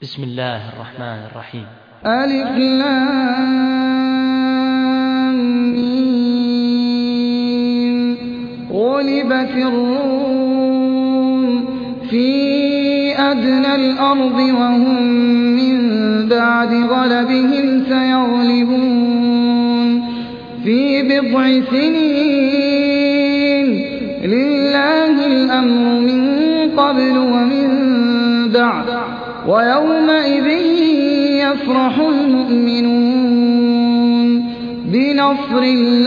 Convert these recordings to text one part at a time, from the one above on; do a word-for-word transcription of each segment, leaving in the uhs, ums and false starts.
بسم الله الرحمن الرحيم. ألف لام ميم. غلبت الروم في أدنى الأرض وهم من بعد غلبهم سيغلبون في بضع سنين. لله الأمر من قبل ومن بعد ويومئذ يفرح المؤمنون بنصر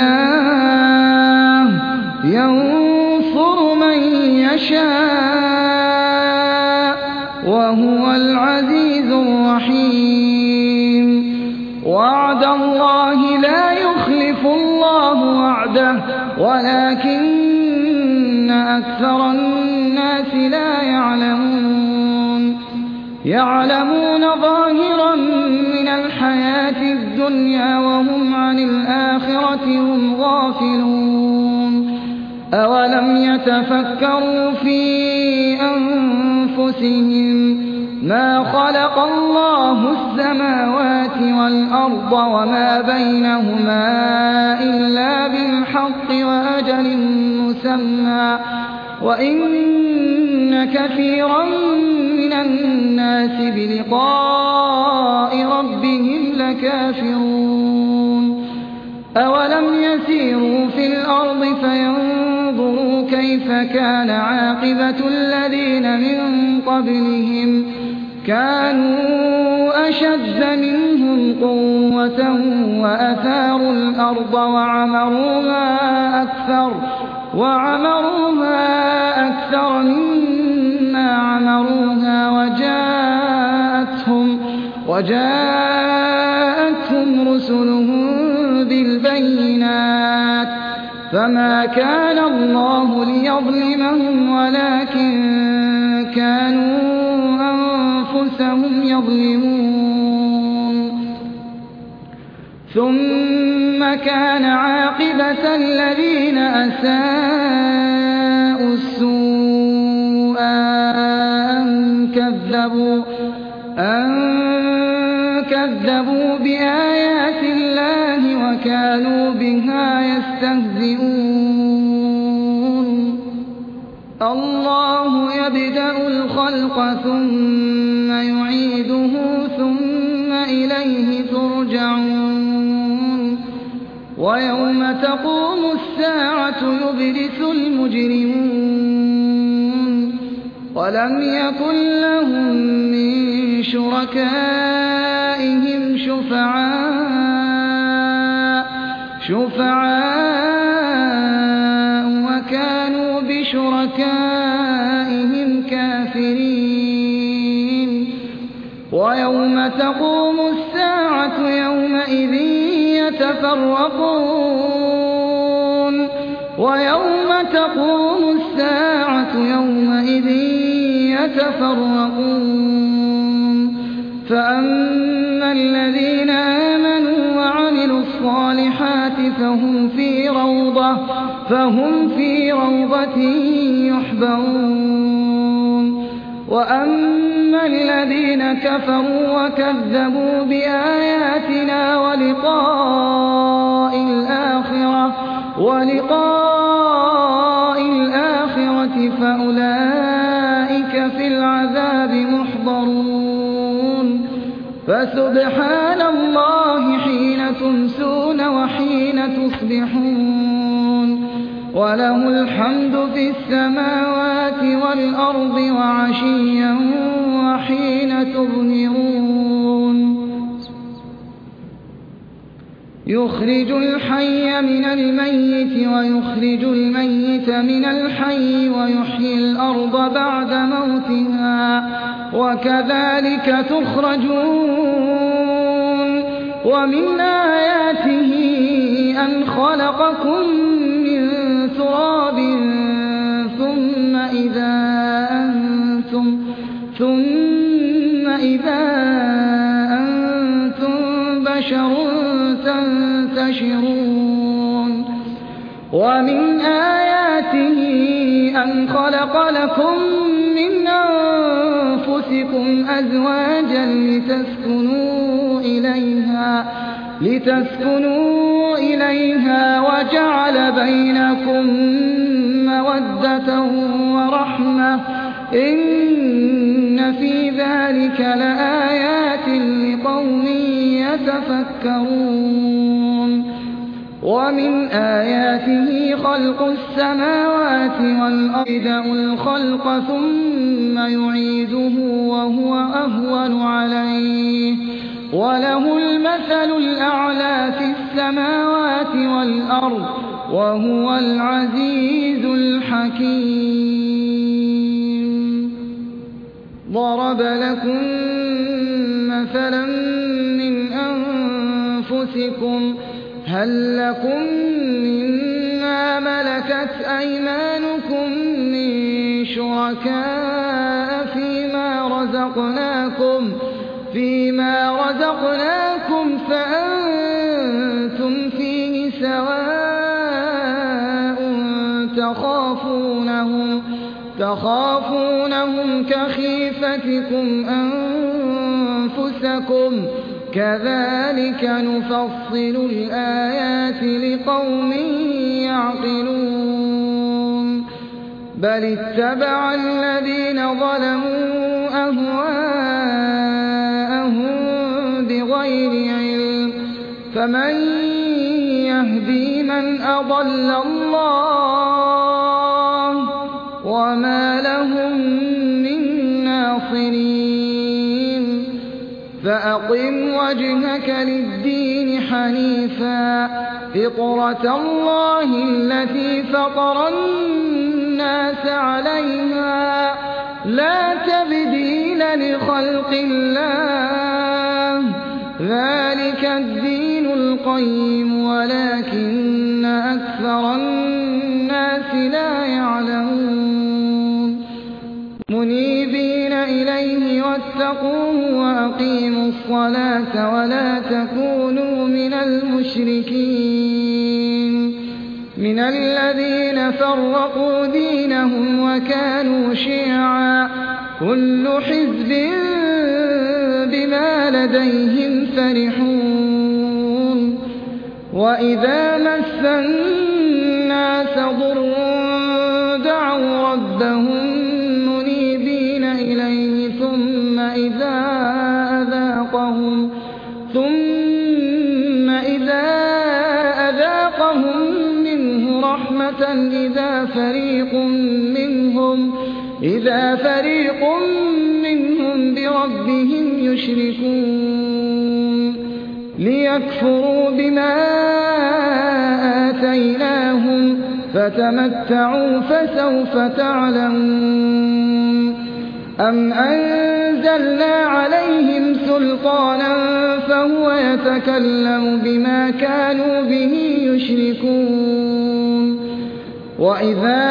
الله ينصر من يشاء وهو العزيز الرحيم. وعد الله لا يخلف الله وعده ولكن أكثر الناس لا يعلمون. يعلمون ظاهرا من الحياة الدنيا وهم عن الآخرة هم غافلون. أولم يتفكروا في أنفسهم ما خلق الله السماوات والأرض وما بينهما إلا بالحق وأجل مسمى وإن كثيرا من الناس بلقاء ربهم لكافرون. أولم يسيروا في الأرض فينظروا كيف كان عاقبة الذين من قبلهم كانوا أشد منهم قوة وأثاروا الأرض وعمروها أكثر وعمروها أكثر مما عمروها وجاءتهم وجاءتهم رسلهم بالبينات فما كان الله ليظلمهم ولكن كانوا أنفسهم يظلمون. ثم كان عاقبة الذين أساءوا السوء أن كذبوا, أن كذبوا بآيات الله وكانوا بها يستهزئون. الله يبدأ الخلق ثم يعيده ثم إليه ترجعون. ويوم تقوم الساعة يبلس المجرمون ولم يكن لهم من شركائهم شفعاء شفعاء وكانوا بشركائهم كافرين. ويوم تقوم الساعة يومئذ يتفرقون ويوم تقوم الساعة يومئذ يتفرقون فأما الذين آمنوا وعملوا الصالحات فهم في روضة فهم في روضة يحبرون. وأما الذين كفروا وكذبوا بآياتنا ولقاء الآخرة ولقاء الآخرة فأولئك في العذاب محضرون. فسبحان الله حين تمسون وحين تصبحون وله الحمد في السماوات والأرض وعشيا وحين تظهرون. يخرج الحي من الميت ويخرج الميت من الحي ويحيي الأرض بعد موتها وكذلك تخرجون. ومن آياته أن خلقكم من تراب ثم إذا أنتم ثم إذا أنتم بشر تنتشرون. ومن آياته أن خلق لكم من أنفسكم أنفسكم أزواجا لتسكنوا إليها لتسكنوا إليها وجعل بينكم مودة ورحمة إن في ذلك لآيات لقوم يتفكرون ومن آياته خلق السماوات والأرض الخلق ثم يعيده وهو أهون عليه وله المثل الأعلى في السماوات والأرض وهو العزيز الحكيم. ضرب لكم مثلا من أنفسكم هل لكم مما ملكت أيمانكم من شركاء فيما رزقناكم فيما رزقناكم فأنتم فيه سواء تخافونهم تخافونهم كخيفتكم أنفسكم كذلك نفصل الآيات لقوم يعقلون بل اتبع الذين ظلموا أهواءهم بغير علم فمن يهدي من أضل الله وما لهم من ناصرين فأقم وجهك للدين حنيفا فطرة الله التي فطر الناس عليها لا تبديل لخلق الله ذلك الدين القيم ولكن أكثر الناس لا يعلمون منيبين إليه واتقوه وأقيموا الصلاة ولا تكونوا من المشركين من الذين فرقوا دينهم وكانوا شيعا كل حزب بما لديهم فرحون وإذا مس الناس ضر دعوا ربهم منيبين إليه ثم إذا أذاقهم ثم إذا أذاقهم منه رحمة إذا فريق منهم إذا فريق منهم بربهم يشركون ليكفروا بما آتيناهم فتمتعوا فسوف تعلمون أم أنزلنا عليهم سلطانا فهو يتكلم بما كانوا به يشركون وإذا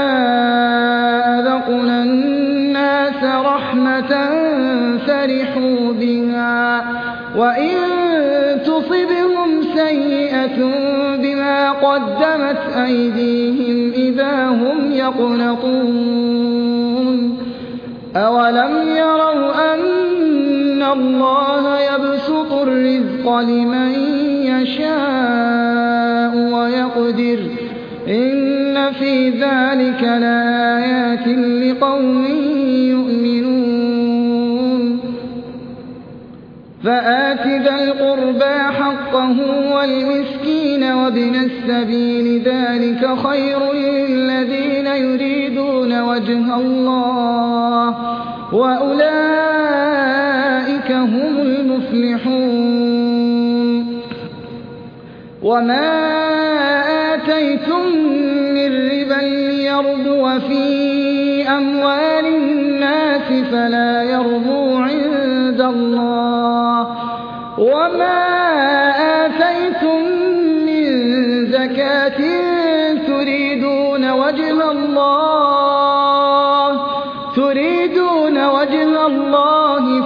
أذقنا الناس رحمة فرحوا بها وإن تصبهم سيئة بما قدمت أيديهم إذا هم يقنطون أولم يروا أن الله يبسط الرزق لمن يشاء ويقدر إن في ذلك لآيات لقوم يؤمنون فآت ذا القربى حقه والمسكين وابن السبيل ذلك خير للذين يريدون وجه الله وأولئك هم المفلحون وما آتيتم من ربا ليربو في أموال الناس فلا يربو عند الله وما آتيتم من زكاة تريدون وجه الله تريدون وجه الله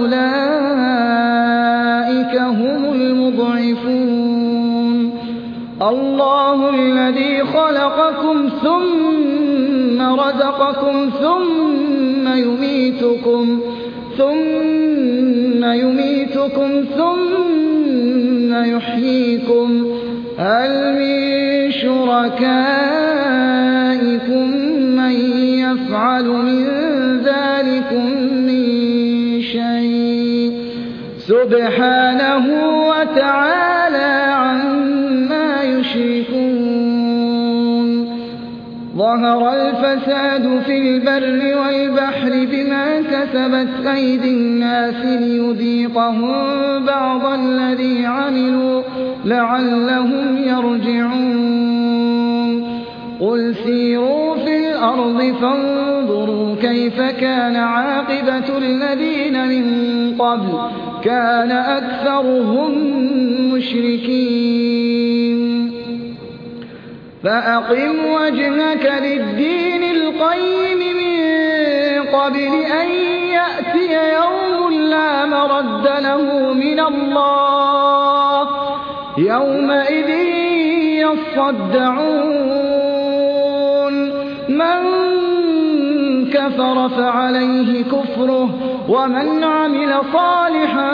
فأولئك هم المضعفون الله الذي خلقكم ثم رزقكم ثم يميتكم ثم يميتكم ثم يحييكم هل من شركائكم من يفعل من ذلكم من شيء سبحانه وتعالى عما يشركون ظهر الفساد في البر والبحر بما كسبت أيدي الناس ليذيقهم بعض الذي عملوا لعلهم يرجعون قل سيروا في الأرض فانظروا كيف كان عاقبة الذين من قبل كان أكثرهم مشركين فأقم وجهك للدين القيم من قبل أن يأتي يوم لا مرد له من الله يومئذ يصدعون من كفر فعليه كفره ومن عمل صالحا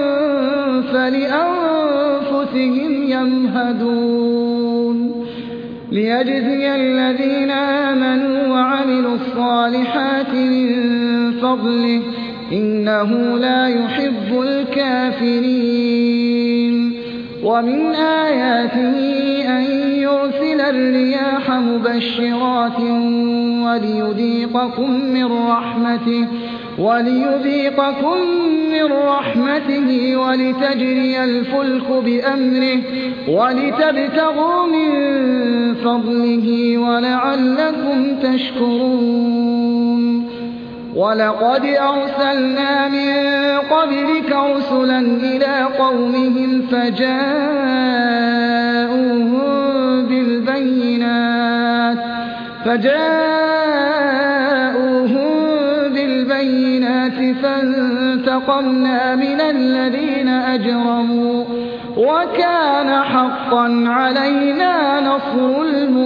فلأنفسهم يمهدون ليجزي الذين آمنوا وعملوا الصالحات من فضله إنه لا يحب الكافرين ومن آياته أن يرسل الرياح مبشرات وليذيقكم من رحمته وليذيقكم من رحمته ولتجري الفلك بأمره ولتبتغوا من فضله ولعلكم تشكرون ولقد أرسلنا من قبلك رسلا إلى قومهم فجاءوهم بالبينات فجاءوهم بالبينات فانتقمنا من الذين أجرموا وكان حقا علينا نصر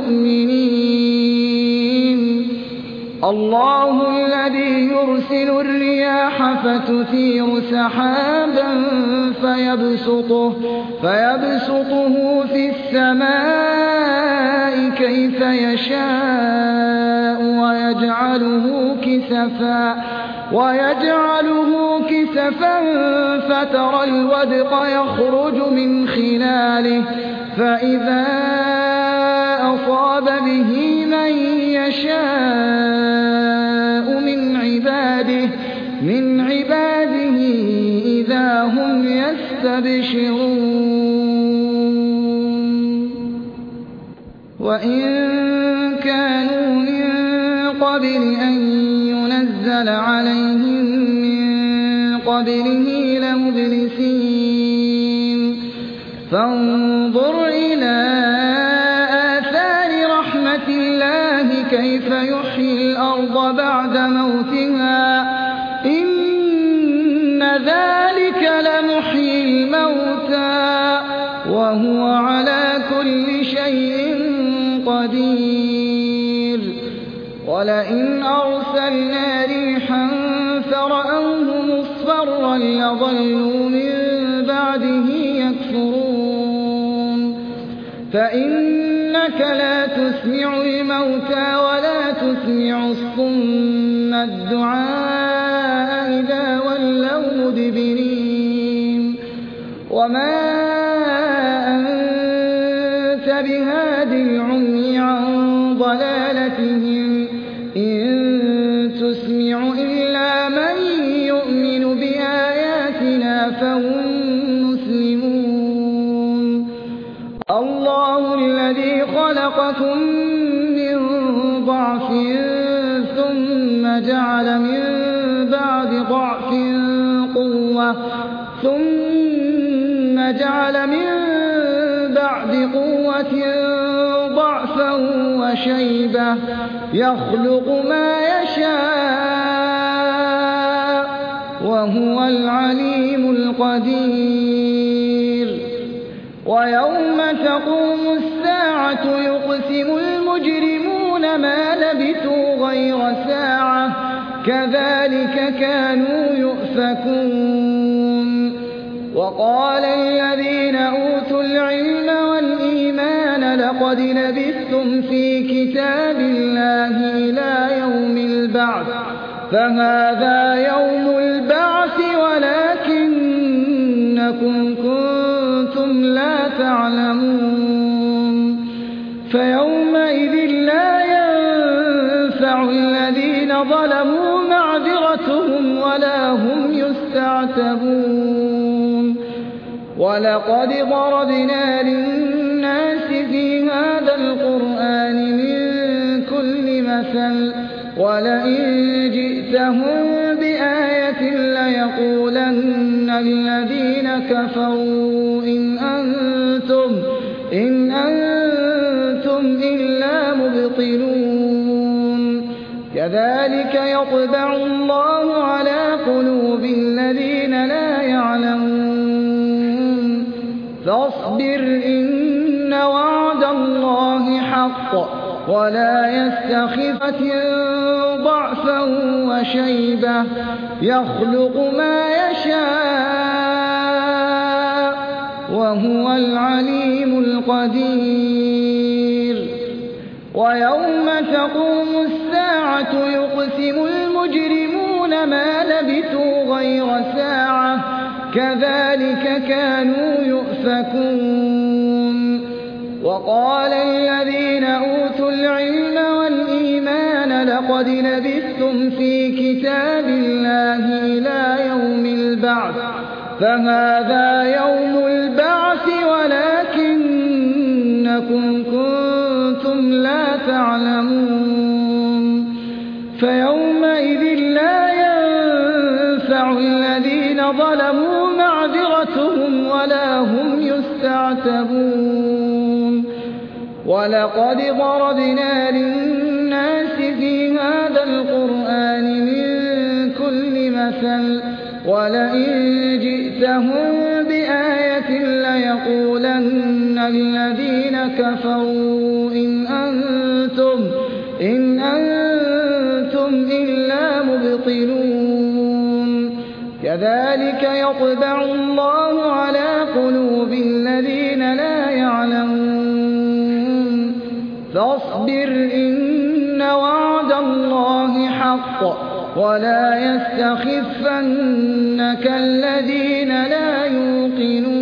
المؤمنين الله الذي يرسل الرياح فتثير سحابا فيبسطه, فيبسطه في السماء كيف يشاء ويجعله كسفا, ويجعله كسفا فترى الودق يخرج من خلاله فإذا أصاب به من يشاء من عباده من عباده إذا هم يستبشرون وإن كانوا من قبل أن ينزل عليهم من قبله لمبلسين فانظر إلى كيف يحيي الأرض بعد موتها إن ذلك لمحيي الموتى وهو على كل شيء قدير ولئن أرسلنا ريحا فرأوه مصفرا لظلوا من بعده يكفرون فإنك لا تسمع الموتى ولا تسمع الصم الدعاء إذا ولوا مدبرين وما أنت بهاد العمي عن ضلالتهم إن تسمع إلا من يؤمن بآياتنا فهم مسلمون الله الذي خلقكم من ضعف ثم جعل من بعد ضعف قوة ثم جعل من بعد قوة ضعفا وشيبة يخلق ما يشاء وهو العليم القدير ويوم تقوم الساعة يقسم المجرمون ما لبثوا غير ساعة كذلك كانوا يؤفكون وقال الذين أوتوا العلم والإيمان لقد لبثتم في كتاب الله إلى يوم البعث فهذا يوم البعث ولكنكم كنتم لا تعلمون فيومئذ لا ينفع الذين ظلموا معذرتهم ولا هم يستعتبون ولقد ضربنا للناس في هذا القرآن من كل مثل ولئن جئتهم بآية ليقولن الذين كفروا إن أنتم, إن أنتم إلا مبطلون كذلك يطبع الله على قلوب الذين لا يعلمون فاصبر إن وعد الله حق ولا يستخفك ضعفا وشيبة يخلق ما يشاء وهو العليم القدير ويوم تقوم الساعة يقسم المجرمون ما لبثوا غير ساعة كذلك كانوا يؤفكون وقال الذين أوتوا العلم والإيمان لقد لبثتم في كتاب الله إلى يوم البعث فهذا يوم البعث ولكنكم كنتم لا تعلمون فيومئذ لا ينفع الذين ظلموا معذرتهم ولا هم يستعتبون ولقد ضربنا للناس في هذا القرآن من كل مثل ولئن جئتهم بآية ليقولن الذين كفروا إن أنتم, إن أنتم إلا مبطلون كذلك يطبع الله على قلوب الذين لا يعلمون فاصبر إن وعد الله حق ولا يستخفنك الذين لا يوقنون